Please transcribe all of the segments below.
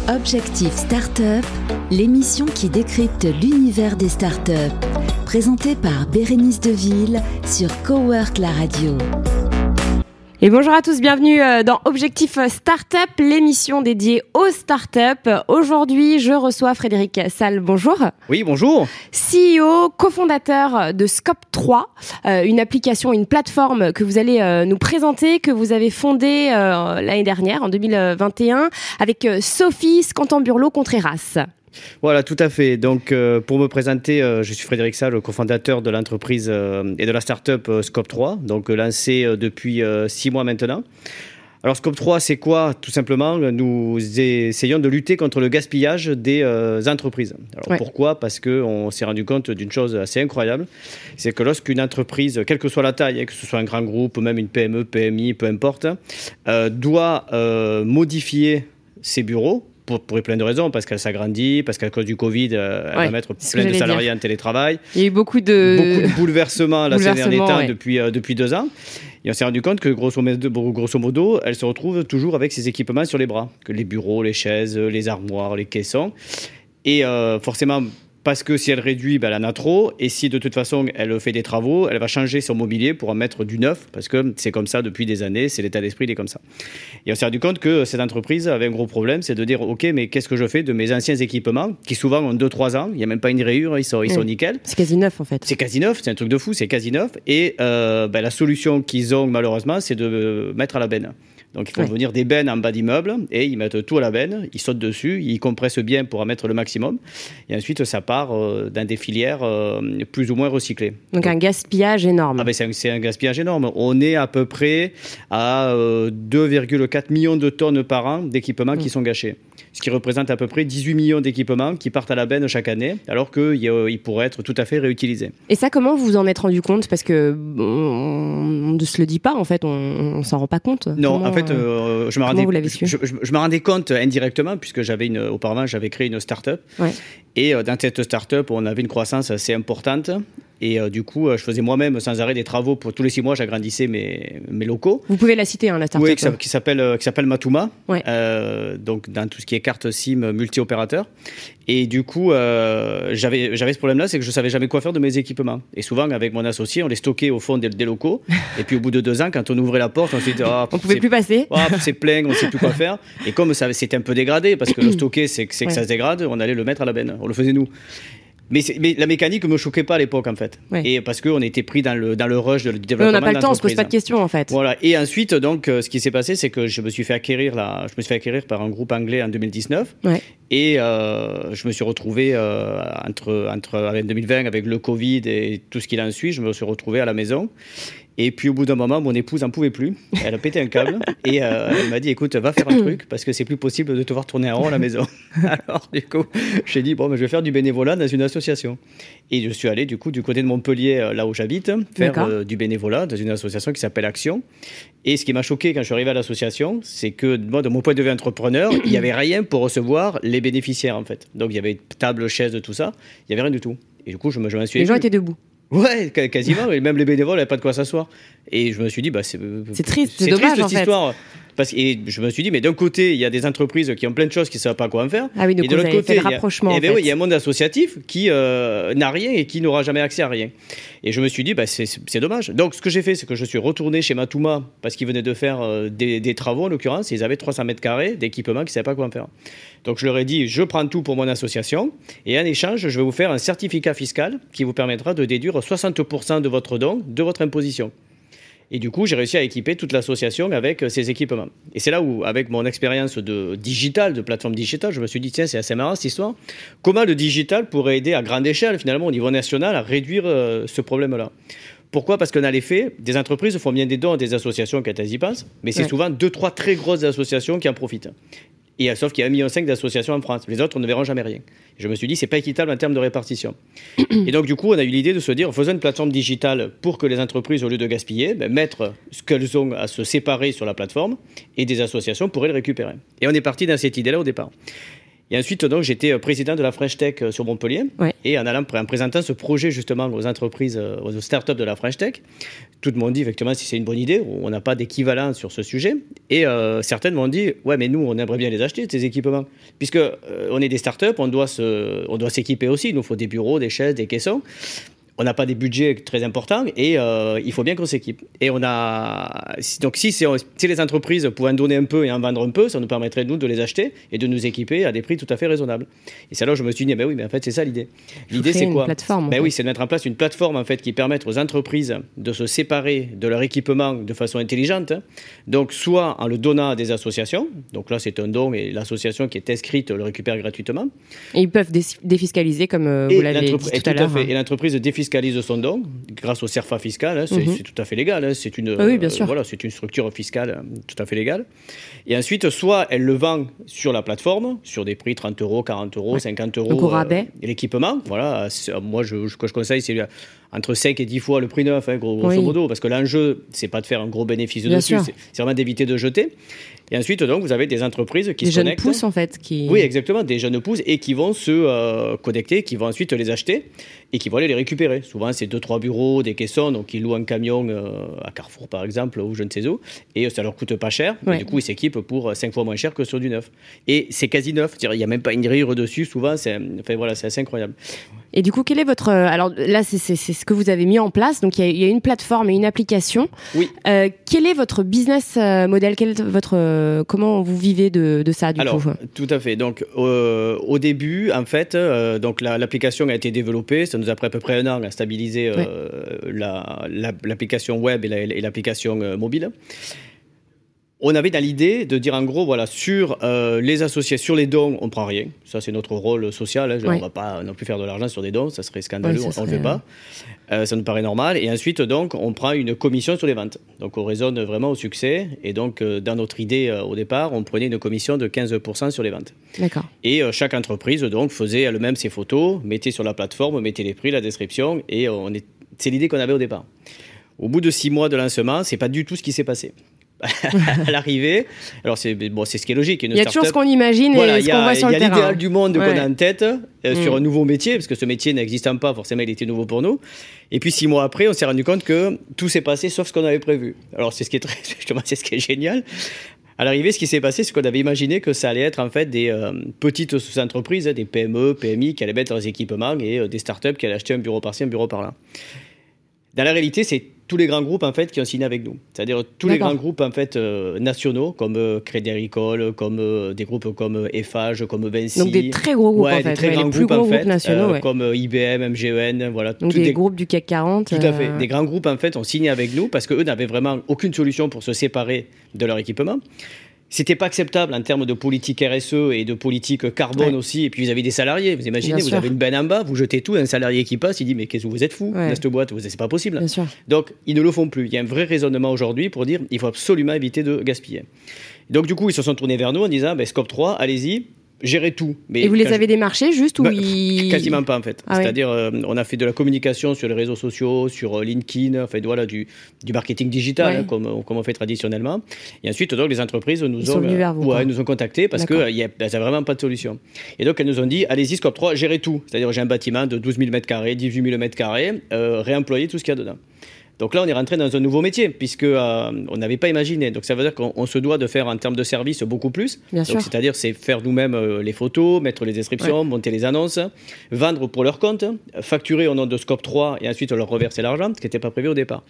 Objectif Startup, l'émission qui décrypte l'univers des startups. Présentée par Bérénice Deville sur Cowork la radio. Et bonjour à tous, bienvenue dans Objectif Startup, l'émission dédiée aux startups. Aujourd'hui, je reçois Frédéric Salle. Bonjour. Oui, bonjour. CEO, cofondateur de Scope3, une application, une plateforme que vous allez nous présenter, que vous avez fondée l'année dernière, en 2021, avec Sophie Scantamburlo-Contreras. Voilà, tout à fait. Donc, pour me présenter, je suis Frédéric Salle, le cofondateur de l'entreprise et de la start-up Scope3, donc lancée depuis 6 mois maintenant. Alors, Scope3, c'est quoi? Tout simplement, nous essayons de lutter contre le gaspillage des entreprises. Alors, pourquoi? Parce qu'on s'est rendu compte d'une chose assez incroyable, c'est que lorsqu'une entreprise, quelle que soit la taille, que ce soit un grand groupe, même une PME, PMI, peu importe, doit modifier ses bureaux, pour plein de raisons, parce qu'elle s'agrandit, parce qu'à cause du Covid, elle va mettre plein de salariés en télétravail. Il y a eu beaucoup de bouleversements là, ces derniers temps, depuis 2 ans. Et on s'est rendu compte que, grosso modo, elle se retrouve toujours avec ses équipements sur les bras. Que les bureaux, les chaises, les armoires, les caissons. Et forcément, parce que si elle réduit, elle en a trop. Et si de toute façon, elle fait des travaux, elle va changer son mobilier pour en mettre du neuf. Parce que c'est comme ça depuis des années, c'est l'état d'esprit, il est comme ça. Et on s'est rendu compte que cette entreprise avait un gros problème, c'est de dire, OK, mais qu'est-ce que je fais de mes anciens équipements, qui souvent ont 2-3 ans, il n'y a même pas une rayure, ils sont nickel. C'est quasi neuf en fait. C'est quasi neuf, c'est un truc de fou, c'est quasi neuf. Et la solution qu'ils ont malheureusement, c'est de mettre à la benne. Donc, ils font venir des bennes en bas d'immeuble et ils mettent tout à la benne, ils sautent dessus, ils compressent bien pour en mettre le maximum. Et ensuite, ça part dans des filières plus ou moins recyclées. Donc, un gaspillage énorme. C'est un gaspillage énorme. On est à peu près à 2,4 millions de tonnes par an d'équipements qui sont gâchés. Ce qui représente à peu près 18 millions d'équipements qui partent à la benne chaque année, alors qu'ils pourraient être tout à fait réutilisés. Et ça, comment vous en êtes rendu compte? Parce qu'on ne se le dit pas, en fait, on ne s'en rend pas compte. Non, en fait, je me rendais compte indirectement, puisque auparavant, j'avais créé une start-up. Ouais. Et dans cette start-up, on avait une croissance assez importante. Et du coup, je faisais moi-même sans arrêt des travaux. Pour tous les 6 mois, j'agrandissais mes locaux. Vous pouvez la citer, la start-up. Oui, qui s'appelle Matuma. Ouais. Donc, dans tout ce qui est carte SIM multi-opérateur. Et du coup, j'avais ce problème-là, c'est que je ne savais jamais quoi faire de mes équipements. Et souvent, avec mon associé, on les stockait au fond des locaux. Et puis, au bout de 2 ans, quand on ouvrait la porte, on s'est dit... on ne pouvait plus passer. C'est plein, on ne sait plus quoi faire. Et comme c'était un peu dégradé, parce que le stocker, c'est que ça se dégrade, on allait le mettre à la benne. On le faisait nous. Mais la mécanique ne me choquait pas à l'époque, en fait. Ouais. Et parce qu'on était pris dans le rush de développement. On n'a pas le temps, on ne se pose pas de questions, en fait. Voilà. Et ensuite, donc, ce qui s'est passé, c'est que je me suis fait acquérir par un groupe anglais en 2019. Ouais. Et je me suis retrouvé avec 2020, avec le Covid et tout ce qui en suit, je me suis retrouvé à la maison. Et puis au bout d'un moment, mon épouse n'en pouvait plus. Elle a pété un câble et elle m'a dit, écoute, va faire un truc parce que c'est plus possible de te voir tourner en rond à la maison. Alors du coup, j'ai dit, je vais faire du bénévolat dans une association. Et je suis allé du coup du côté de Montpellier, là où j'habite, faire du bénévolat dans une association qui s'appelle Action. Et ce qui m'a choqué quand je suis arrivé à l'association, c'est que moi, de mon point de vue entrepreneur, il n'y avait rien pour recevoir les bénéficiaires en fait. Donc il y avait table, chaise, tout ça. Il n'y avait rien du tout. Et du coup, je m'en suis... Les gens étaient debout. Ouais, quasiment. Et même les bénévoles n'avaient pas de quoi s'asseoir. Et je me suis dit, c'est triste, c'est dommage triste, en fait. Histoire. Et je me suis dit, mais d'un côté, il y a des entreprises qui ont plein de choses qui ne savent pas quoi en faire. Ah oui, donc et de l'autre côté, il y a un monde associatif qui n'a rien et qui n'aura jamais accès à rien. Et je me suis dit, c'est dommage. Donc, ce que j'ai fait, c'est que je suis retourné chez Matuma parce qu'ils venaient de faire des travaux, en l'occurrence. Ils avaient 300 mètres carrés d'équipements qui ne savaient pas quoi en faire. Donc, je leur ai dit, je prends tout pour mon association. Et en échange, je vais vous faire un certificat fiscal qui vous permettra de déduire 60% de votre don de votre imposition. Et du coup, j'ai réussi à équiper toute l'association avec ces équipements. Et c'est là où, avec mon expérience de plateforme digitale, je me suis dit, tiens, c'est assez marrant cette histoire. Comment le digital pourrait aider à grande échelle, finalement, au niveau national, à réduire ce problème-là? Pourquoi? Parce que dans les faits, des entreprises font bien des dons à des associations quand elles y passent, mais c'est souvent 2-3 très grosses associations qui en profitent. Et sauf qu'il y a 1,5 million d'associations en France. Les autres ne verront jamais rien. Et je me suis dit, c'est pas équitable en termes de répartition. Et donc, du coup, on a eu l'idée de se dire, faisons une plateforme digitale pour que les entreprises, au lieu de gaspiller, mettre ce qu'elles ont à se séparer sur la plateforme et des associations pourraient le récupérer. Et on est parti dans cette idée-là au départ. Et ensuite, donc, j'étais président de la French Tech sur Montpellier. Ouais. Et en présentant ce projet justement aux entreprises, aux startups de la French Tech, tout le monde dit effectivement si c'est une bonne idée. On n'a pas d'équivalent sur ce sujet. Et certaines m'ont dit ouais, mais nous, on aimerait bien les acheter, ces équipements. Puisque on est des startups, on doit s'équiper aussi. Il nous faut des bureaux, des chaises, des caissons. On n'a pas des budgets très importants et il faut bien qu'on s'équipe. Et donc si les entreprises pouvaient en donner un peu et en vendre un peu, ça nous permettrait nous de les acheter et de nous équiper à des prix tout à fait raisonnables. Et c'est là où je me suis dit, mais en fait c'est ça l'idée. L'idée c'est quoi ? Une plateforme. Oui, c'est de mettre en place une plateforme en fait qui permette aux entreprises de se séparer de leur équipement de façon intelligente. Donc soit en le donnant à des associations, donc là c'est un don et l'association qui est inscrite le récupère gratuitement. Et ils peuvent défiscaliser comme vous l'avez dit tout à l'heure. Et l'entreprise défiscalise son don grâce au CERFA fiscal, c'est tout à fait légal, c'est une, bien sûr. voilà, c'est une structure fiscale tout à fait légale. Et ensuite, soit elle le vend sur la plateforme, sur des prix 30 €, 40 €, 50 €. Donc au rabais. L'équipement, voilà, moi ce que je conseille, c'est entre 5 et 10 fois le prix neuf, grosso modo, parce que l'enjeu, c'est pas de faire un gros bénéfice dessus, c'est vraiment d'éviter de jeter. Et ensuite, donc, vous avez des entreprises qui se connectent. Des jeunes pousses, en fait. Oui, exactement, des jeunes pousses et qui vont se connecter, qui vont ensuite les acheter et qui vont aller les récupérer. Souvent, c'est 2-3 bureaux, des caissons, donc ils louent un camion à Carrefour, par exemple, ou je ne sais où, et ça leur coûte pas cher. Et du coup, ils s'équipent pour 5 fois moins cher que sur du neuf. Et c'est quasi neuf, c'est-à-dire il n'y a même pas une rire dessus, souvent, c'est assez incroyable. Et du coup, quel est votre... alors là, c'est ce que vous avez mis en place. Donc, il y a une plateforme et une application. Oui. Quel est votre business model ? Comment vous vivez de ça, du coup ? Tout à fait. Donc, au début, en fait, donc l'application a été développée. Ça nous a pris à peu près 1 an à stabiliser l'application web et l'application mobile. On avait dans l'idée de dire en gros, voilà, sur les associations, sur les dons, on ne prend rien. Ça, c'est notre rôle social. On ne va pas non plus faire de l'argent sur des dons, ça serait scandaleux, on ne le fait pas. Ça nous paraît normal. Et ensuite, donc, on prend une commission sur les ventes. Donc, on raisonne vraiment au succès. Et donc, dans notre idée au départ, on prenait une commission de 15% sur les ventes. D'accord. Et chaque entreprise, donc, faisait elle-même ses photos, mettait sur la plateforme, mettait les prix, la description. Et c'est l'idée qu'on avait au départ. Au bout de 6 mois de lancement, ce n'est pas du tout ce qui s'est passé. À l'arrivée, alors c'est ce qui est logique. Il y a toujours ce qu'on imagine et ce qu'on voit sur le terrain. Il y a l'idéal du monde qu'on a en tête sur un nouveau métier, parce que ce métier n'existant pas, forcément il était nouveau pour nous. Et puis 6 mois après, on s'est rendu compte que tout s'est passé sauf ce qu'on avait prévu. Alors c'est ce qui est génial. À l'arrivée, ce qui s'est passé, c'est qu'on avait imaginé que ça allait être en fait des petites entreprises, des PME, PMI qui allaient mettre leurs équipements et des startups qui allaient acheter un bureau par-ci, un bureau par-là. Dans la réalité, c'est tous les grands groupes en fait qui ont signé avec nous. C'est-à-dire tous les grands groupes en fait nationaux comme Crédit Agricole, comme des groupes comme Eiffage, comme Vinci. Donc des très gros groupes en fait, des très grands les plus groupes, gros groupes nationaux, comme IBM, MGN, voilà. Donc des groupes du CAC 40. Tout à fait. Des grands groupes en fait ont signé avec nous parce qu'eux n'avaient vraiment aucune solution pour se séparer de leur équipement. C'était pas acceptable en termes de politique RSE et de politique carbone aussi. Et puis vous avez des salariés. Vous imaginez, vous avez une benne en bas, vous jetez tout, un salarié qui passe, il dit mais qu'est-ce que vous êtes fous dans cette boîte, c'est pas possible. Donc ils ne le font plus. Il y a un vrai raisonnement aujourd'hui pour dire il faut absolument éviter de gaspiller. Donc du coup ils se sont tournés vers nous en disant Scope 3, allez-y. Gérer tout. Mais et vous les avez démarchés juste ou quasiment pas en fait. C'est-à-dire on a fait de la communication sur les réseaux sociaux, sur LinkedIn, en fait voilà du marketing digital comme on fait traditionnellement. Et ensuite donc les entreprises nous ont contactés parce que il y a vraiment pas de solution. Et donc elles nous ont dit allez-y Scope 3, gérez tout. C'est-à-dire j'ai un bâtiment de 12 000 m², 18 000 m², réemployez tout ce qu'il y a dedans. Donc là, on est rentré dans un nouveau métier, puisque on n'avait pas imaginé. Donc ça veut dire qu'on se doit de faire en termes de services beaucoup plus. Bien sûr. C'est-à-dire c'est faire nous-mêmes les photos, mettre les descriptions, monter les annonces, vendre pour leur compte, facturer au nom de Scope 3 et ensuite leur reverser l'argent, ce qui n'était pas prévu au départ.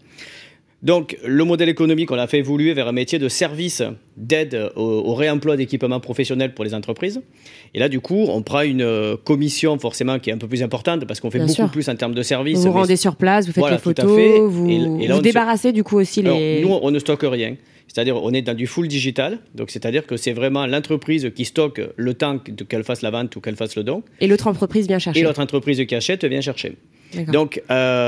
Donc, le modèle économique, on l'a fait évoluer vers un métier de service d'aide au réemploi d'équipements professionnels pour les entreprises. Et là, du coup, on prend une commission forcément qui est un peu plus importante parce qu'on fait beaucoup plus en termes de services. Vous rendez sur place, vous faites les photos, vous débarrassez du coup aussi les... Alors, nous, on ne stocke rien. C'est-à-dire, on est dans du full digital. Donc, c'est-à-dire que c'est vraiment l'entreprise qui stocke le temps qu'elle fasse la vente ou qu'elle fasse le don. Et l'autre entreprise vient chercher. Et l'autre entreprise qui achète vient chercher. Donc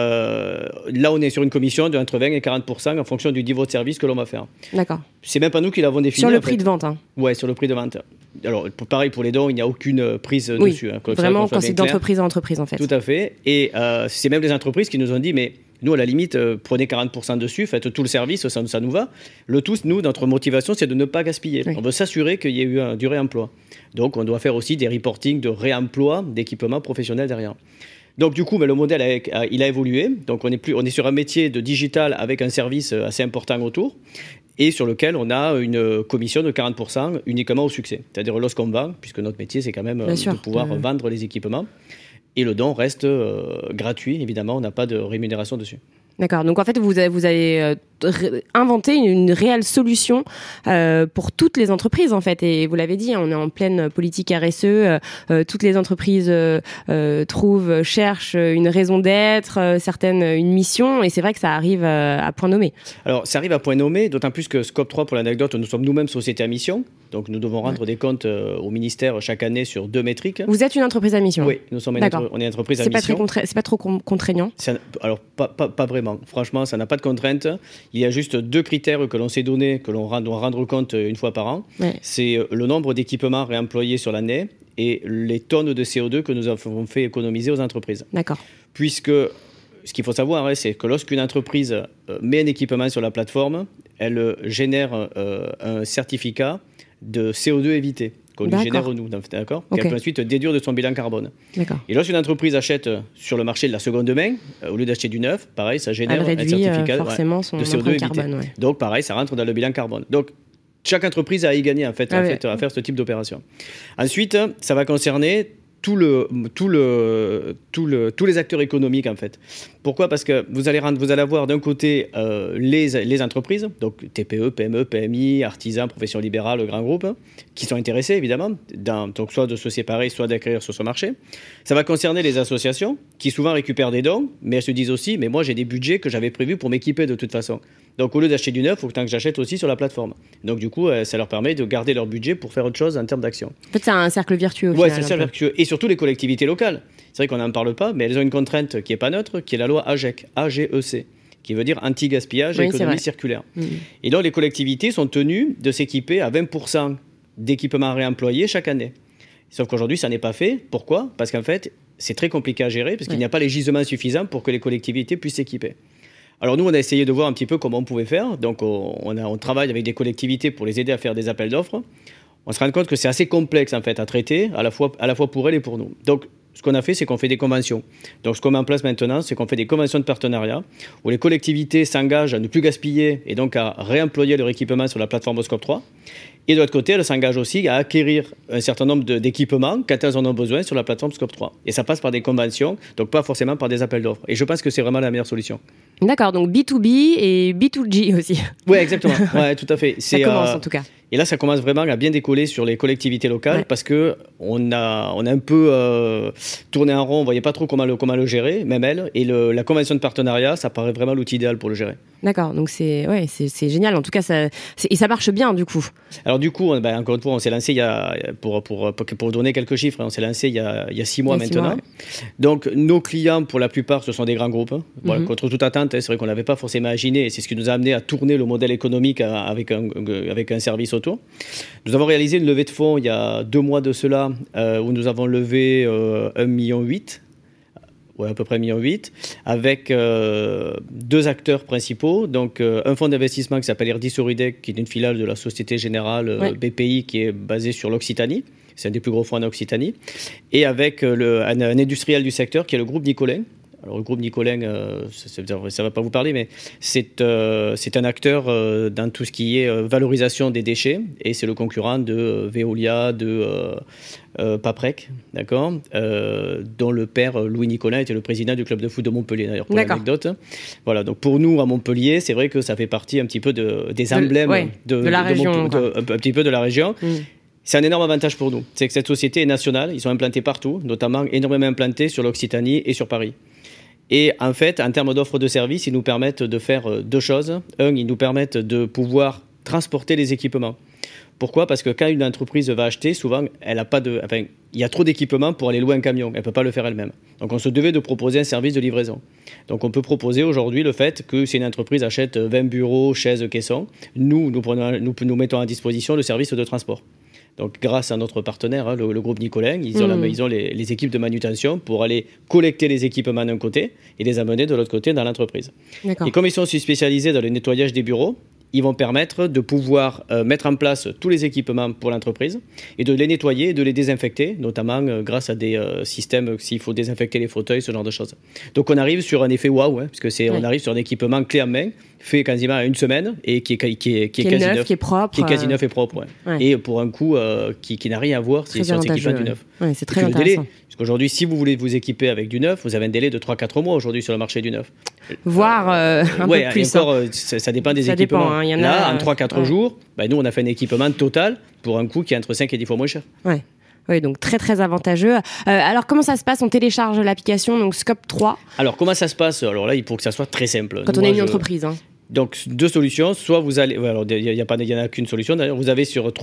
là, on est sur une commission de entre 20 et 40% en fonction du niveau de service que l'on va faire. D'accord. C'est même pas nous qui l'avons défini. Sur le prix de vente. Ouais, sur le prix de vente. Alors, pareil pour les dons, il n'y a aucune prise dessus. Vraiment, quand c'est d'entreprise à entreprise, en fait. Tout à fait. Et c'est même les entreprises qui nous ont dit, mais nous, à la limite, prenez 40% dessus, faites tout le service, ça nous va. Le tout, nous, notre motivation, c'est de ne pas gaspiller. On veut s'assurer qu'il y ait eu du réemploi. Donc, on doit faire aussi des reportings de réemploi d'équipements professionnels derrière. Donc, du coup, le modèle il a évolué. Donc, on est sur un métier de digital avec un service assez important autour et sur lequel on a une commission de 40% uniquement au succès. C'est-à-dire lorsqu'on vend, puisque notre métier, c'est quand même de pouvoir vendre les équipements. Et le don reste gratuit, évidemment, on n'a pas de rémunération dessus. D'accord, donc en fait vous avez inventé une réelle solution pour toutes les entreprises en fait, et vous l'avez dit, on est en pleine politique RSE, toutes les entreprises cherchent une raison d'être, certaines une mission, et c'est vrai que ça arrive à point nommé. Alors ça arrive à point nommé, d'autant plus que Scope 3, pour l'anecdote, nous sommes nous-mêmes société à mission, donc nous devons rendre des comptes au ministère chaque année sur 2 métriques. Vous êtes une entreprise à mission? Oui, on est une entreprise à mission. C'est pas trop contraignant? Alors pas vraiment. Franchement, ça n'a pas de contrainte. Il y a juste 2 critères que l'on s'est donnés, que l'on doit rendre compte une fois par an. Ouais. C'est le nombre d'équipements réemployés sur l'année et les tonnes de CO2 que nous avons fait économiser aux entreprises. D'accord. Puisque ce qu'il faut savoir, c'est que lorsqu'une entreprise met un équipement sur la plateforme, elle génère un certificat de CO2 évité. Qu'on lui génère nous, d'accord, okay. Qu'elle peut ensuite déduire de son bilan carbone. D'accord. Et lorsqu'une entreprise achète sur le marché de la seconde main, au lieu d'acheter du neuf, pareil, ça génère un certificat forcément son de CO2 évité. Carbone, ouais. Donc pareil, ça rentre dans le bilan carbone. Donc chaque entreprise a à y gagner à faire ce type d'opération. Ensuite, ça va concerner tous les acteurs économiques en fait. Pourquoi ? Parce que vous allez avoir d'un côté les entreprises, donc TPE, PME, PMI, artisans, professions libérales, grands groupes, qui sont intéressés évidemment, donc soit de se séparer, soit d'acquérir sur ce marché. Ça va concerner les associations, qui souvent récupèrent des dons, mais elles se disent aussi, mais moi j'ai des budgets que j'avais prévus pour m'équiper de toute façon. Donc au lieu d'acheter du neuf, il faut que j'achète aussi sur la plateforme. Donc du coup, ça leur permet de garder leur budget pour faire autre chose en termes d'action. En fait, c'est un cercle vertueux. Oui, c'est un cercle vertueux. Et surtout les collectivités locales. C'est vrai qu'on n'en parle pas, mais elles ont une contrainte qui n'est pas neutre, qui est la loi AGEC, A-G-E-C, qui veut dire anti-gaspillage et économie circulaire. Et donc les collectivités sont tenues de s'équiper à 20% d'équipements réemployés chaque année. Sauf qu'aujourd'hui, ça n'est pas fait. Pourquoi ? Parce qu'en fait, c'est très compliqué à gérer, parce qu'il n'y a pas les gisements suffisants pour que les collectivités puissent s'équiper. Alors nous, on a essayé de voir un petit peu comment on pouvait faire. Donc on travaille avec des collectivités pour les aider à faire des appels d'offres. On se rend compte que c'est assez complexe en fait à traiter, à la fois pour elles et pour nous. Donc ce qu'on a fait, c'est qu'on fait des conventions. Donc ce qu'on met en place maintenant, c'est qu'on fait des conventions de partenariat où les collectivités s'engagent à ne plus gaspiller et donc à réemployer leur équipement sur la plateforme Scope 3. Et de l'autre côté, elles s'engagent aussi à acquérir un certain nombre d'équipements quand elles en ont besoin sur la plateforme Scope 3. Et ça passe par des conventions, donc pas forcément par des appels d'offres. Et je pense que c'est vraiment la meilleure solution. D'accord, donc B2B et B2G aussi. Oui, exactement. Ouais, tout à fait. Ça commence en tout cas. Et là, ça commence vraiment à bien décoller sur les collectivités locales parce qu'on a un peu tourné en rond, on ne voyait pas trop comment le gérer, même elles. Et la convention de partenariat, ça paraît vraiment l'outil idéal pour le gérer. D'accord, donc c'est génial. En tout cas, ça marche bien du coup. Alors du coup, encore une fois, on s'est lancé pour donner quelques chiffres, on s'est lancé il y a 6 mois maintenant. Donc nos clients, pour la plupart, ce sont des grands groupes. Voilà, contre toute attente, c'est vrai qu'on n'avait pas forcément imaginé, et c'est ce qui nous a amené à tourner le modèle économique avec un service autour. Nous avons réalisé une levée de fonds il y a 2 mois de cela, où nous avons levé 1,8 million. Ouais, à peu près 1,8 million, avec 2 acteurs principaux. Donc, un fonds d'investissement qui s'appelle Irdis Oridec, qui est une filiale de la Société Générale BPI, qui est basée sur l'Occitanie. C'est un des plus gros fonds en Occitanie. Et avec un industriel du secteur, qui est le groupe Nicolin. Alors, le groupe Nicolin, ça ne va pas vous parler, mais c'est un acteur dans tout ce qui est valorisation des déchets, et c'est le concurrent de Veolia, de Paprec, d'accord, dont le père Louis Nicolin était le président du club de foot de Montpellier, d'ailleurs, pour l'anecdote. Voilà, donc pour nous, à Montpellier, c'est vrai que ça fait partie un petit peu des emblèmes de la région, un petit peu de la région. C'est un énorme avantage pour nous. C'est que cette société est nationale, ils sont implantés partout, notamment énormément implantés sur l'Occitanie et sur Paris. Et en fait, en termes d'offres de services, ils nous permettent de faire 2 choses. Ils nous permettent de pouvoir transporter les équipements. Pourquoi ? Parce que quand une entreprise va acheter, souvent, il y a trop d'équipements pour aller louer un camion. Elle ne peut pas le faire elle-même. Donc, on se devait de proposer un service de livraison. Donc, on peut proposer aujourd'hui le fait que si une entreprise achète 20 bureaux, chaises, caissons, nous mettons à disposition le service de transport. Donc, grâce à notre partenaire, le groupe Nicolin, ils ont les équipes de manutention pour aller collecter les équipements d'un côté et les amener de l'autre côté dans l'entreprise. D'accord. Et comme ils sont spécialisés dans le nettoyage des bureaux, ils vont permettre de pouvoir mettre en place tous les équipements pour l'entreprise et de les nettoyer et de les désinfecter, notamment grâce à des systèmes, s'il faut désinfecter les fauteuils, ce genre de choses. Donc on arrive sur un effet waouh, hein, parce que on arrive sur un équipement clé en main, fait quasiment à une semaine et qui est quasi neuf, qui est propre. Qui est quasi neuf et propre. Ouais. Et pour un coût qui n'a rien à voir sur cet équipement du neuf. Ouais, c'est très intéressant. Parce qu'aujourd'hui, si vous voulez vous équiper avec du neuf, vous avez un délai de 3-4 mois aujourd'hui sur le marché du neuf. Voire un peu plus. Encore, ça dépend des équipements. Dépend, hein. Y en là, a, en 3-4 jours, nous, on a fait un équipement total pour un coût qui est entre 5 et 10 fois moins cher. Ouais. Oui, donc très très avantageux. Alors comment ça se passe ? On télécharge l'application, donc Scope 3. Alors comment ça se passe ? Alors là, il faut que ça soit très simple. Quand on est une entreprise. Hein. Donc, deux solutions. Soit vous allez... Alors, il n'y en a qu'une solution. D'ailleurs, vous avez sur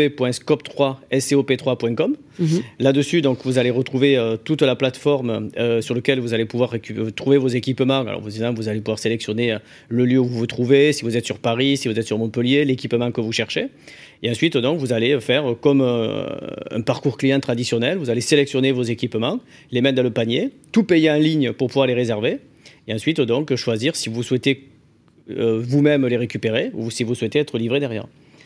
www.scope3.com. Là-dessus, donc, vous allez retrouver toute la plateforme sur laquelle vous allez pouvoir trouver vos équipements. Alors, vous allez pouvoir sélectionner le lieu où vous vous trouvez, si vous êtes sur Paris, si vous êtes sur Montpellier, l'équipement que vous cherchez. Et ensuite, donc, vous allez faire comme un parcours client traditionnel. Vous allez sélectionner vos équipements, les mettre dans le panier, tout payer en ligne pour pouvoir les réserver. Et ensuite, donc, choisir si vous souhaitez vous-même les récupérer ou si vous souhaitez être livré derrière.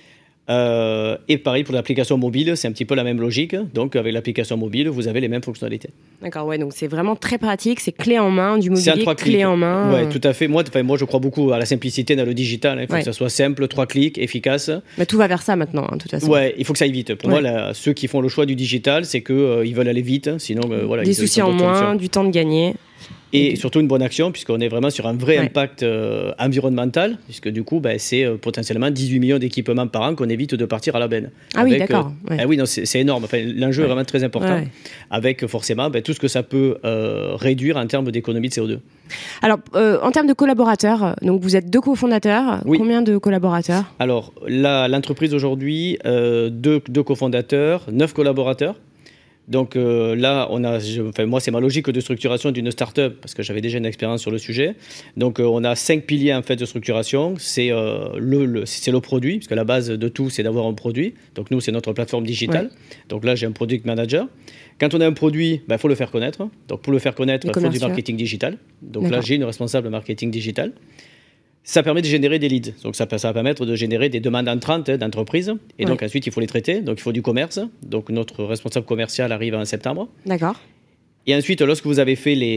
Et pareil pour l'application mobile, c'est un petit peu la même logique. Donc avec l'application mobile, vous avez les mêmes fonctionnalités. D'accord, ouais, donc c'est vraiment très pratique, c'est clé en main, du mobilier clé en main. Ouais, tout à fait. Moi, je crois beaucoup à la simplicité dans le digital. Il faut que ça soit simple, 3 clics, efficace. Tout va vers ça maintenant, de toute façon. Ouais, il faut que ça aille vite. Pour moi, ceux qui font le choix du digital, c'est qu'ils veulent aller vite. Sinon, des soucis en moins, du temps de gagner. Et surtout une bonne action, puisqu'on est vraiment sur un vrai impact environnemental, puisque du coup, c'est potentiellement 18 millions d'équipements par an qu'on évite de partir à la benne. Oui, d'accord. Oui, non, c'est énorme. Enfin, l'enjeu est vraiment très important, avec forcément tout ce que ça peut réduire en termes d'économie de CO2. Alors, en termes de collaborateurs, donc vous êtes 2 cofondateurs. Oui. Combien de collaborateurs ? Alors, l'entreprise aujourd'hui, 2 cofondateurs, 9 collaborateurs. Donc là, moi, c'est ma logique de structuration d'une start-up, parce que j'avais déjà une expérience sur le sujet. Donc on a 5 piliers en fait de structuration. C'est le produit, parce que la base de tout, c'est d'avoir un produit. Donc nous, c'est notre plateforme digitale. Donc là, j'ai un product manager. Quand on a un produit, il faut le faire connaître. Donc pour le faire connaître, il faut du marketing digital. Donc là, j'ai une responsable marketing digital. Ça permet de générer des leads. Donc ça va permettre de générer des demandes entrantes d'entreprises. Et donc ensuite, il faut les traiter. Donc il faut du commerce. Donc notre responsable commercial arrive en septembre. D'accord. Et ensuite, lorsque vous avez fait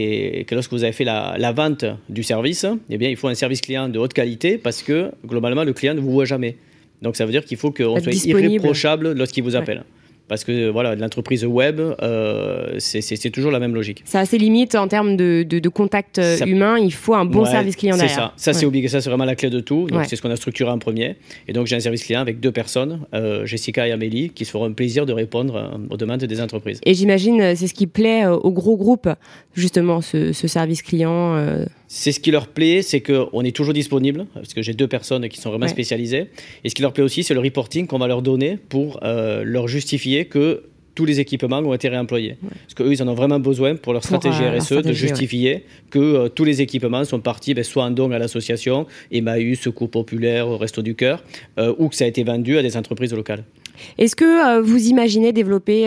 la vente du service, eh bien, il faut un service client de haute qualité parce que globalement, le client ne vous voit jamais. Donc ça veut dire qu'il faut qu'on soit irréprochable lorsqu'il vous appelle. Parce que l'entreprise web, c'est toujours la même logique. Ça a ses limites en termes de contact humain. Il faut un bon service client derrière. C'est ça. C'est obligatoire. Ça, c'est vraiment la clé de tout. Donc, c'est ce qu'on a structuré en premier. Et donc, j'ai un service client avec 2 personnes, Jessica et Amélie, qui se feront un plaisir de répondre aux demandes des entreprises. Et j'imagine, c'est ce qui plaît aux gros groupes, justement, ce service client. C'est ce qui leur plaît, c'est qu'on est toujours disponible, parce que j'ai 2 personnes qui sont vraiment spécialisées. Et ce qui leur plaît aussi, c'est le reporting qu'on va leur donner pour leur justifier que tous les équipements ont été réemployés. Parce qu'eux, ils en ont vraiment besoin pour leur stratégie RSE, de justifier que tous les équipements sont partis soit en don à l'association, Emmaüs, Secours Populaire, Resto du Cœur, ou que ça a été vendu à des entreprises locales. Est-ce que vous imaginez développer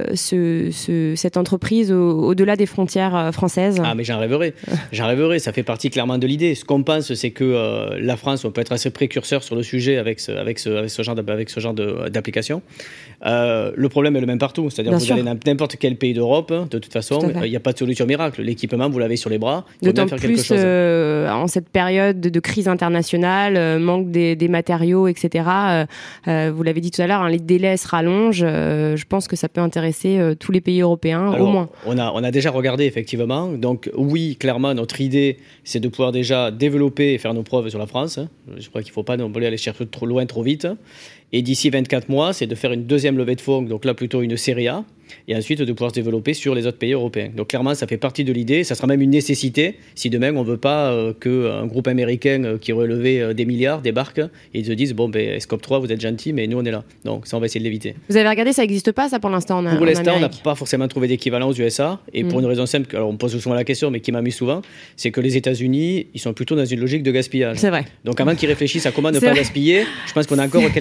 cette entreprise au-delà des frontières françaises ? Ah, mais j'en rêverais. Ça fait partie clairement de l'idée. Ce qu'on pense, c'est que la France, on peut être assez précurseur sur le sujet avec ce genre d'application. Le problème est le même partout. C'est-à-dire que vous allez dans n'importe quel pays d'Europe, de toute façon, il n'y a pas de solution miracle. L'équipement, vous l'avez sur les bras. Il faut bien faire quelque chose. En cette période de crise internationale, manque des matériaux, etc. Vous l'avez dit tout à l'heure, les délais se rallongent. Je pense que ça peut intéresser tous les pays européens. Alors, au moins. On a déjà regardé, effectivement. Donc oui, clairement, notre idée, c'est de pouvoir déjà développer et faire nos preuves sur la France. Je crois qu'il ne faut pas non plus aller chercher trop loin, trop vite. Et d'ici 24 mois, c'est de faire une deuxième levée de fonds, donc là plutôt une série A, et ensuite de pouvoir se développer sur les autres pays européens. Donc clairement, ça fait partie de l'idée, ça sera même une nécessité si demain on ne veut pas qu'un groupe américain qui aurait levé des milliards débarque et ils se disent Scope 3, vous êtes gentil, mais nous on est là. Donc ça, on va essayer de l'éviter. Vous avez regardé, ça n'existe pas ça pour l'instant en Amérique ? Pour l'instant, on n'a pas forcément trouvé d'équivalent aux USA, et pour une raison simple, alors on pose souvent la question, mais qui m'amuse souvent, c'est que les États-Unis, ils sont plutôt dans une logique de gaspillage. C'est vrai. Donc avant qu'ils réfléchissent à comment ne pas gaspiller, je pense qu'on a encore quelques années.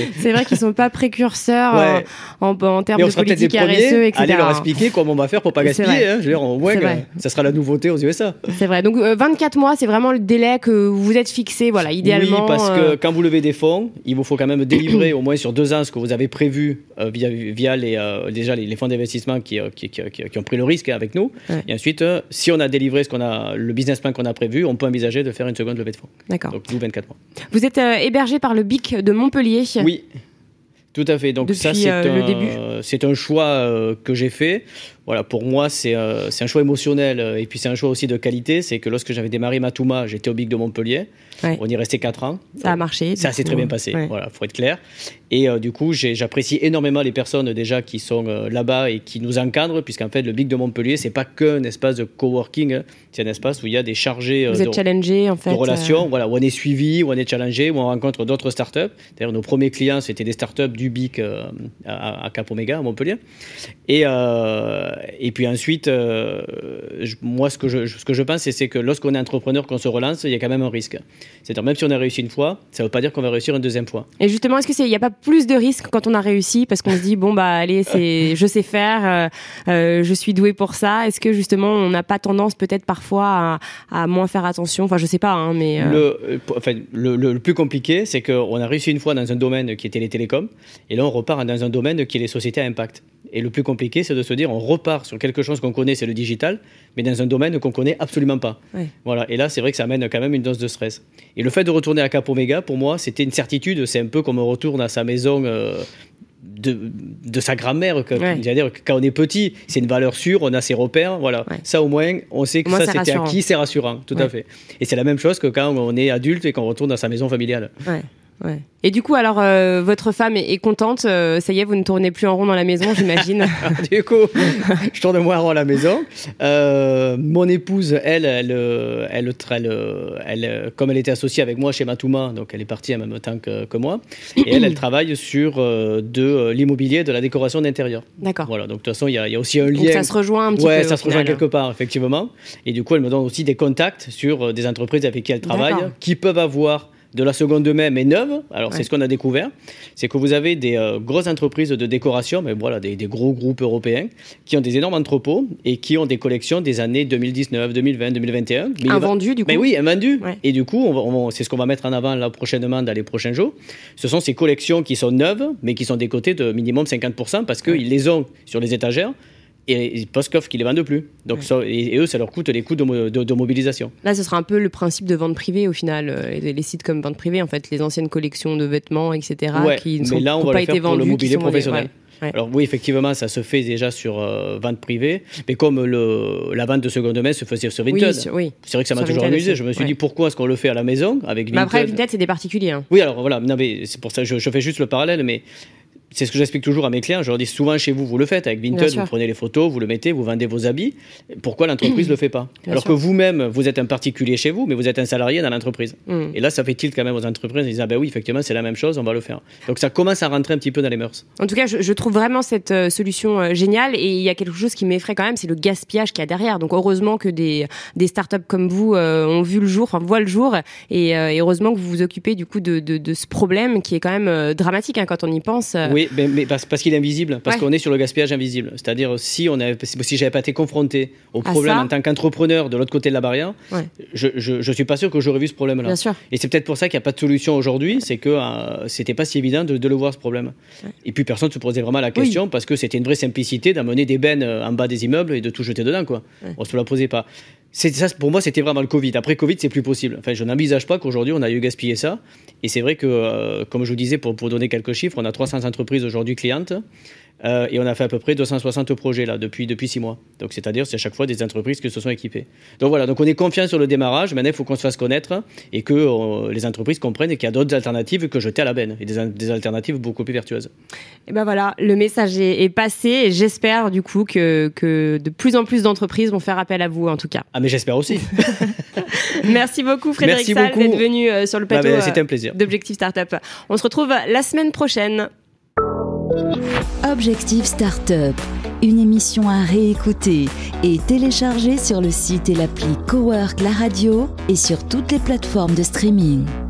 C'est vrai qu'ils sont pas précurseurs en termes de politique RSE, etc. Allez leur expliquer comment on va faire pour pas gaspiller. Hein. Je veux dire, au moins, ça sera la nouveauté aux USA. C'est vrai. Donc 24 mois, c'est vraiment le délai que vous vous êtes fixé, voilà, idéalement. Oui, parce que quand vous levez des fonds, il vous faut quand même délivrer au moins sur 2 ans ce que vous avez prévu via les fonds d'investissement qui ont pris le risque avec nous. Ouais. Et ensuite, si on a délivré le business plan qu'on a prévu, on peut envisager de faire une seconde levée de fonds. D'accord. Donc, 24 mois. Vous êtes hébergé par le BIC de Montpellier. Oui, tout à fait. Donc, depuis le début. C'est un choix que j'ai fait. Voilà, pour moi, c'est un choix émotionnel et puis c'est un choix aussi de qualité. C'est que lorsque j'avais démarré Matouma, j'étais au BIC de Montpellier. Ouais. On y restait 4 ans. Ça a marché. Ça s'est très bien passé. Ouais. Voilà, faut être clair. Et du coup, j'apprécie énormément les personnes déjà qui sont là-bas et qui nous encadrent, puisqu'en fait, le BIC de Montpellier, c'est pas qu'un espace de coworking. C'est un espace où il y a des chargés Vous êtes challengés, en fait, de relations, voilà, où on est suivi, où on est challengé, où on rencontre d'autres startups. D'ailleurs, nos premiers clients, c'était des startups du BIC à Cap Omega, à Montpellier. Et puis ensuite, moi, ce que je pense, c'est que lorsqu'on est entrepreneur, qu'on se relance, il y a quand même un risque. C'est-à-dire, même si on a réussi une fois, ça ne veut pas dire qu'on va réussir une deuxième fois. Et justement, est-ce qu'il n'y a pas plus de risques quand on a réussi, parce qu'on se dit, bon, bah, allez, je sais faire, je suis doué pour ça. Est-ce que justement, on n'a pas tendance peut-être parfois à moins faire attention? Enfin, je ne sais pas, hein, mais... Le plus compliqué, c'est qu'on a réussi une fois dans un domaine qui était les télécoms, et là, on repart dans un domaine qui est les sociétés à impact. Et le plus compliqué, c'est de se dire, on repart sur quelque chose qu'on connaît, c'est le digital, mais dans un domaine qu'on connaît absolument pas. Ouais. Voilà. Et là, c'est vrai que ça amène quand même une dose de stress. Et le fait de retourner à Cap Omega, pour moi, c'était une certitude. C'est un peu comme on retourne à sa maison de sa grand-mère. C'est-à-dire que quand on est petit, c'est une valeur sûre, on a ses repères. Voilà. Ouais. Ça, au moins, on sait que ça, c'était acquis, c'est rassurant. Tout à fait. Et c'est la même chose que quand on est adulte et qu'on retourne dans sa maison familiale. Ouais. Ouais. Et du coup, alors, votre femme est contente. Ça y est, vous ne tournez plus en rond dans la maison, j'imagine. Du coup, je tourne moins en rond à la maison. Mon épouse, elle, comme elle était associée avec moi chez Matouma, donc elle est partie en même temps que moi. Et elle travaille sur de l'immobilier, de la décoration d'intérieur. D'accord. Voilà. Donc de toute façon, il y a aussi un lien. Donc ça se rejoint un petit peu. Ouais, ça se rejoint quelque part, effectivement. Et du coup, elle me donne aussi des contacts sur des entreprises avec qui elle travaille, qui peuvent avoir de la seconde main, mais neuve. Alors, c'est ce qu'on a découvert. C'est que vous avez des grosses entreprises de décoration, mais voilà, des gros groupes européens, qui ont des énormes entrepôts et qui ont des collections des années 2019, 2020, 2021. Invendus, du coup. Mais oui, invendus. Ouais. Et du coup, c'est ce qu'on va mettre en avant là prochainement dans les prochains jours. Ce sont ces collections qui sont neuves, mais qui sont décotées de minimum 50% parce qu'ils les ont sur les étagères. Et post-coff qui les vendent plus. Donc et eux, ça leur coûte les coûts de mobilisation. Là, ce sera un peu le principe de vente privée au final. Les sites comme vente privée, en fait, les anciennes collections de vêtements, etc., qui ne sont pas été vendus. Le mobilier professionnel. Ouais. Alors oui, effectivement, ça se fait déjà sur vente privée, mais comme la vente de seconde main se faisait sur Vinted. Oui. C'est vrai que ça m'a toujours amusé. Je me suis dit, pourquoi est-ce qu'on le fait à la maison avec Vinted? Mais après, Vinted, c'est des particuliers. Hein. Oui, alors voilà, non, mais c'est pour ça que je fais juste le parallèle, mais... C'est ce que j'explique toujours à mes clients. Je leur dis souvent chez vous, vous le faites avec Vinted, vous prenez les photos, vous le mettez, vous vendez vos habits. Pourquoi l'entreprise ne le fait pas? Alors que vous-même, vous êtes un particulier chez vous, mais vous êtes un salarié dans l'entreprise. Et là, ça fait tilt quand même aux entreprises. Ils disent, ah ben oui, effectivement, c'est la même chose, on va le faire. Donc ça commence à rentrer un petit peu dans les mœurs. En tout cas, je trouve vraiment cette solution géniale. Et il y a quelque chose qui m'effraie quand même, c'est le gaspillage qu'il y a derrière. Donc heureusement que des startups comme vous ont vu le jour, voient le jour. Et heureusement que vous vous occupez du coup de ce problème qui est quand même dramatique quand on y pense. Oui, mais parce qu'il est invisible, parce qu'on est sur le gaspillage invisible. C'est-à-dire, si j'avais pas été confronté au problème en tant qu'entrepreneur de l'autre côté de la barrière, je suis pas sûr que j'aurais vu ce problème-là. Bien sûr. Et c'est peut-être pour ça qu'il n'y a pas de solution aujourd'hui, c'est que c'était pas si évident de le voir, ce problème. Ouais. Et puis personne ne se posait vraiment la question, parce que c'était une vraie simplicité d'amener des bennes en bas des immeubles et de tout jeter dedans, quoi. Ouais. On se la posait pas. Ça, pour moi, c'était vraiment le Covid. Après Covid, c'est plus possible. Enfin, je n'envisage pas qu'aujourd'hui, on a eu gaspillé ça. Et c'est vrai que, comme je vous disais, pour donner quelques chiffres, on a 300 entreprises aujourd'hui clientes. Et on a fait à peu près 260 projets là, depuis 6 mois. Donc, c'est-à-dire, c'est à chaque fois des entreprises qui se sont équipées. Donc voilà, donc on est confiant sur le démarrage. Maintenant, il faut qu'on se fasse connaître et que les entreprises comprennent qu'il y a d'autres alternatives que jeter à la benne. Et des alternatives beaucoup plus vertueuses. Et ben voilà, le message est passé. Et j'espère du coup que de plus en plus d'entreprises vont faire appel à vous, en tout cas. Ah, mais j'espère aussi. Merci beaucoup, Frédéric Salle, d'être venu sur le plateau c'était un plaisir. d'Objectif Startup. On se retrouve la semaine prochaine. Objectif Startup, une émission à réécouter et télécharger sur le site et l'appli Cowork La Radio et sur toutes les plateformes de streaming.